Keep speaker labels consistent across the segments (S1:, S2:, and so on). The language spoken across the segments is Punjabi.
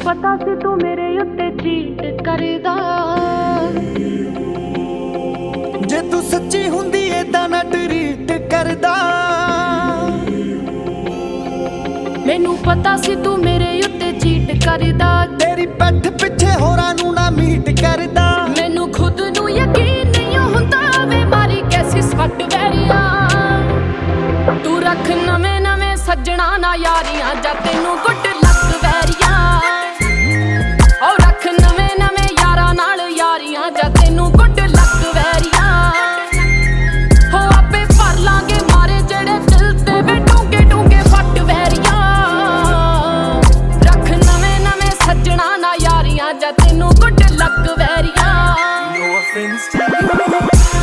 S1: ਪਤਾ ਸੀ ਤੂੰ ਮੇਰੇ ਉੱਤੇ ਚੀਟ ਕਰਦਾ।
S2: ਜੇ ਤੂੰ ਸੱਚੀ ਹੁੰਦੀ ਏਦਾਂ ਨਾ ਟਰੀਟ ਕਰਦਾ।
S1: ਮੈਨੂੰ ਪਤਾ ਸੀ ਤੂੰ ਮੇਰੇ ਉੱਤੇ ਚੀਟ ਕਰਦਾ।
S2: ਤੇਰੀ ਪਿੱਠ ਪਿੱਛੇ ਹੋਰਾਂ ਨੂੰ ਨਾ ਮੀਟ ਕਰਦਾ।
S1: ਮੈਨੂੰ ਖੁਦ ਨੂੰ ਯਕੀਨ ਨਹੀਂ ਹੁੰਦਾ ਵੇ ਮਾਰੀ ਕੈਸੀ ਸੱਟ ਵੈਰੀਆਂ। ਤੂੰ ਰੱਖ ਨਵੇਂ ਨਵੇਂ ਸੱਜਣਾ ਨਾ ਯਾਰੀਆਂ ਜਾਂ ਤੈਨੂੰ ਗੁੱਡ ਲੱਕ ਵੈਰੀਆਂ। ਓ ਰੱਖ ਨਵੇਂ ਨਵੇਂ ਯਾਰਾਂ ਨਾਲ ਯਾਰੀਆਂ ਜਾਂ ਤੈਨੂੰ ਗੁੱਡ ਲੱਕ ਵੈਰੀਆਂ। ਹੋ ਆਪੇ ਭਰ ਲਾਂਗੇ ਮਾਰੇ ਜਿਹੜੇ ਦਿਲ ਤੇ ਵੇ ਡੂੰਘੇ ਡੂੰਘੇ ਫੱਟ ਵੈਰੀਆਂ। ਰੱਖ ਨਵੇਂ ਨਵੇਂ ਸੱਜਣਾ ਨਾ ਯਾਰੀਆਂ ਜਾਂ ਤੈਨੂੰ ਗੁੱਡ ਲੱਕ ਵੈਰੀਆਂ।
S2: No offense to you.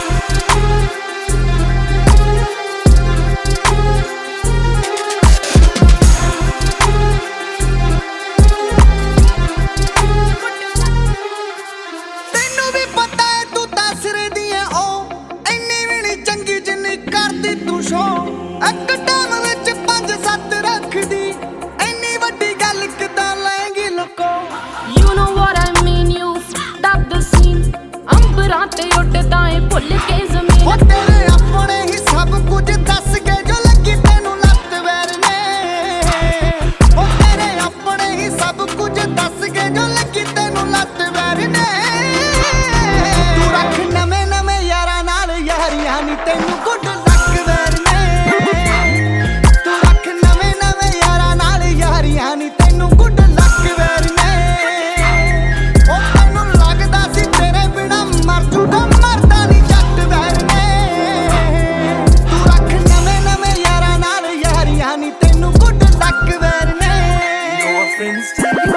S2: ਤੈਨੂੰ ਵੀ ਪਤਾ ਹੈ ਤੂੰ ਤਾਂ ਸਿਰੇ ਦੀ ਐ ਉਹ ਇੰਨੀ ਵੀ ਨੀ ਚੰਗੀ ਜਿੰਨੀ ਕਰਦੀ ਤੂੰ ਸ਼ੋ। ਇੱਕ ਟਾਈਮ ਵਿੱਚ 5-7 ਰੱਖਦੀ ਇੰਨੀ ਵੱਡੀ ਗੱਲ ਕਿਦਾਂ ਲੈਂਗੀ ਲੁਕੋ।
S1: You know what I mean, you stop the scene। ਅੰਬਰਾਂ ਤੇ ਉੱਡਦਾ ਏ ਭੁੱਲ ਕੇ ਜ਼ਮੀਨ।
S2: ਉਹ ਤੇਰੇ ਆਪਣੇ ਹੀ ਸਭ ਕੁਝ ਦੱਸ ਕੇ ਜੋ ਲੱਗੀ ਤੈਨੂੰ ਲੱਤ ਵੈਰ ਨੇ। ਉਹ ਤੇਰੇ ਆਪਣੇ ਹੀ ਸਭ ਕੁਝ ਦੱਸ ਕੇ ਜੋ ਲੱਗੀ ਤੈਨੂੰ ਲੱਤ ਵੈਰ ਨੇ। ਤੂੰ ਰੱਖ ਨਵੇਂ ਨਵੇਂ ਯਾਰਾਂ ਨਾਲ ਯਾਰੀਆਂ ਨੀ ਤੈਨੂੰ ਗੁੱਡ ਲੱਕ ਵੈਰ ਨੇ। ਤੂੰ ਰੱਖ ਨਵੇਂ ਨਵੇਂ ਯਾਰਾਂ ਨਾਲ ਯਾਰੀਆਂ ਨੀ ਤੈਨੂੰ ਗੁੱਡ ਲੱਕ ਵੈਰ ਨੇ। ਉਹ ਤੈਨੂੰ ਲੱਗਦਾ ਸੀ ਤੇਰੇ ਬਿਨਾ ਮਰ ਜੂਗਾ ਮਰਦਾ ਨੀ ਜੱਟ ਵੈਰ ਨੇ। ਤੂੰ ਰੱਖ ਨਵੇਂ ਨਵੇਂ ਯਾਰਾਂ ਨਾਲ ਯਾਰੀਆਂ ਨੀ ਤੈਨੂੰ ਗੁੱਡ ਲੱਕ ਵੈਰ ਨੇ। No offense to you.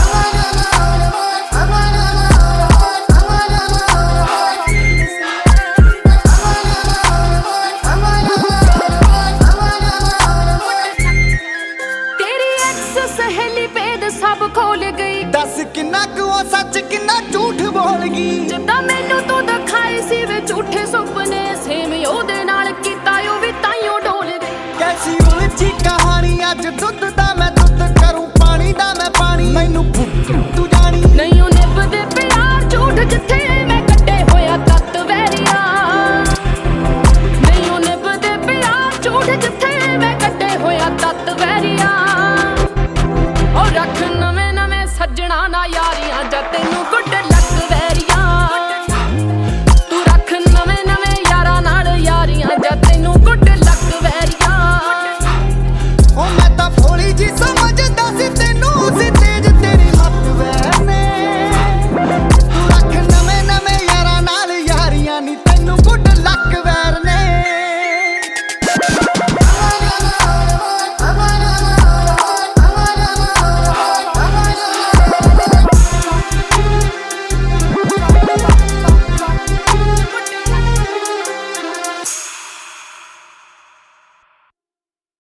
S1: ਤੇਰੀ ਐਕਸ ਸਹੇਲੀ ਭੇਦ ਸਭ ਖੋਲ ਗਈ।
S2: ਦੱਸ ਕਿੰਨਾ ਕੁ ਉਹ ਸੱਚ ਕਿੰਨਾ ਝੂਠ ਬੋਲ ਗਈ।
S1: ਜਿੱਦਾਂ ਮੈਨੂੰ ਤੂੰ ਦਿਖਾਏ ਸੀ ਵੇ ਝੂਠੇ ਸੁਪਨੇ ਸੇਮ ਉਹਦੇ ਨਾਲ ਕੀਤਾ ਉਹ ਵੀ ਤਾਈਓ ਡੋਲ ਗਈ।
S2: ਕੈਸੀ ਉਲਝੀ ਕਹਾਣੀ ਅੱਜ ਦੁੱਧ ਦਾ ਮੈਂ ਦੁੱਧ ਕਰੂੰ ਪਾਣੀ ਦਾ ਮੈਂ ਪਾਣੀ ਮੈਨੂੰ ਤੂੰ ਜਾਣੀ।
S1: ਨਹੀਂ ਉਹ ਨਿਭਦੇ ਪਿਆਰ ਝੂਠ ਜਿੱਥੇ ਮੈਂ ਕੱਢੇ ਹੋਇਆ ਤੱਤ ਵੈਰੀਆਂ। ਨਹੀਂ ਉਹ ਨਿਭਦੇ ਪਿਆਰ ਝੂਠ ਜਿੱਥੇ ਮੈਂ ਕੱਢੇ ਹੋਇਆ ਤੱਤ ਵੈਰੀਆਂ। ਓ ਰੱਖ ਨਵੇਂ ਨਵੇਂ ਸੱਜਣਾ ਨਾ ਯਾਰੀਆਂ ਜਾਂ ਤੈਨੂੰ ਗੁੱਡ ਲੱਕ ਵੈਰੀਆਂ। ਤੂੰ ਰੱਖ ਨਵੇਂ ਨਵੇਂ ਯਾਰਾਂ ਨਾਲ ਯਾਰੀਆਂ ਜਾਂ ਤੈਨੂੰ ਗੁੱਡ ਲੱਕ ਵੈਰੀਆਂ।
S2: ਉਹ ਮੈਂ ਤਾਂ ਭੋਲੀ ਜੀ